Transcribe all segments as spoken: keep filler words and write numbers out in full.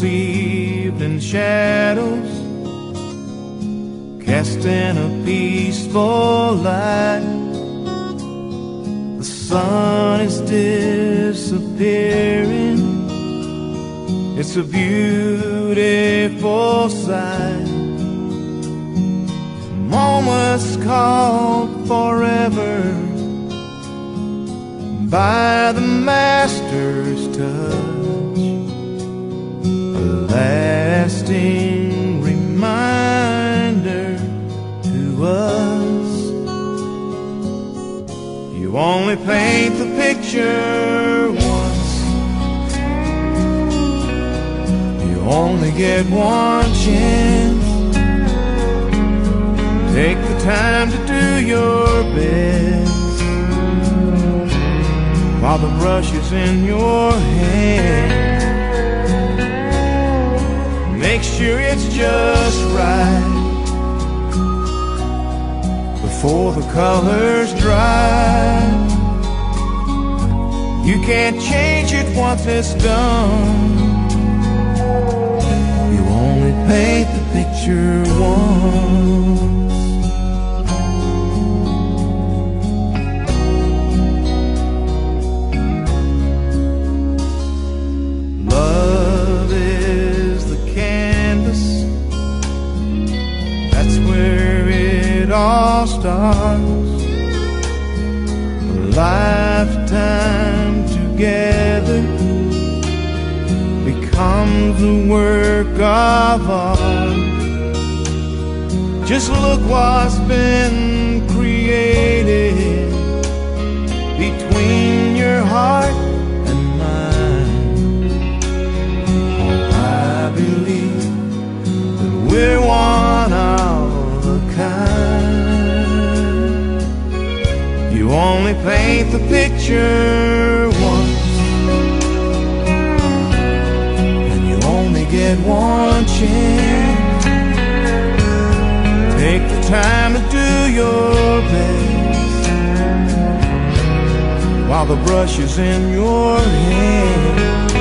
conceived in shadows, cast in a peaceful light. The sun is disappearing, it's a beautiful sight. Moments called forever by the Master's touch, a lasting reminder to us. You only paint the picture once, you only get one chance. Take the time to do your best while the brush is in your hand. Make sure it's just right before the colors dry. You can't change it once it's done. You only paint the picture once. It all starts. A lifetime together becomes a work of art. Just look what's been created between your heart and mine. Oh, I believe that we're one of a kind. You only paint the picture once, and you only get one chance. Take the time to do your best while the brush is in your hand.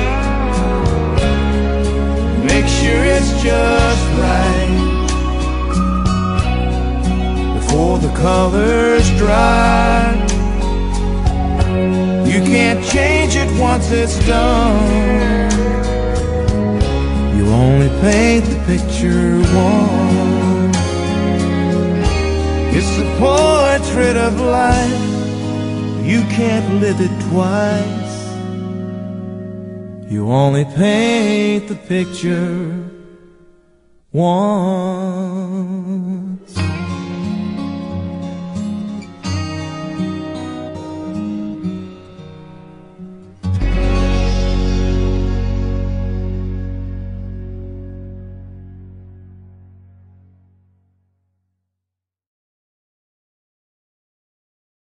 Make sure it's just right before the colors dry. You can't change it once it's done. You only paint the picture once. It's the portrait of life, you can't live it twice. You only paint the picture once.